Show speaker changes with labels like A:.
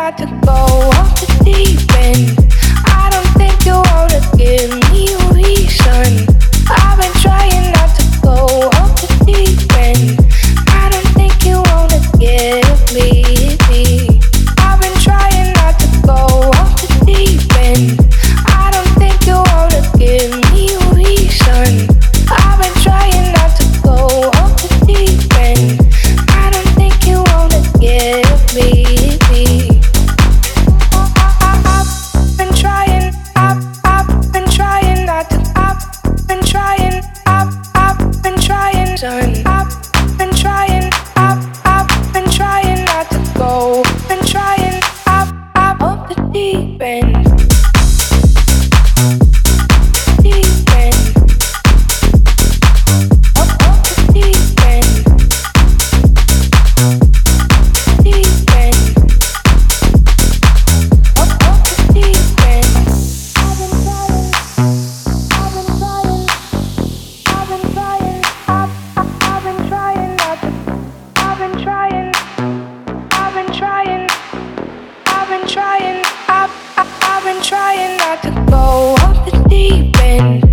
A: not to go off the deep end. I don't think you wanna give me a reason. I've been trying not to go off the deep end. I don't think you wanna give me. I've been trying not to go off the deep end. I don't think you wanna give me a reason. I've been trying not to go off the deep end. I don't think you wanna give me. I've been trying, I've been trying not to. I've been trying, I've been trying, son. I've been trying, I've been trying not to go. Been trying, I've off the deep end. Deep end. Off the deep end. Deep end. Off the deep end. I've been trying, I've been trying, I've been trying, I've been trying not to. I've been trying, I've been trying, I've been trying, I've been trying not to go off the deep end.